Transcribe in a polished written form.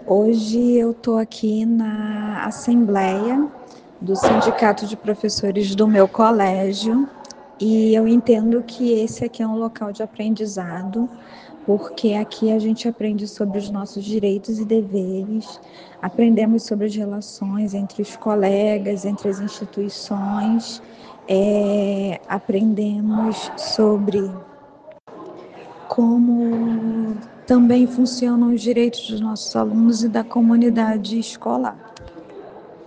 Hoje eu estou aqui na assembleia do sindicato de professores do meu colégio e eu entendo que esse aqui é um local de aprendizado, porque aqui a gente aprende sobre os nossos direitos e deveres, aprendemos sobre as relações entre os colegas, entre as instituições, aprendemos sobre como também funcionam os direitos dos nossos alunos e da comunidade escolar.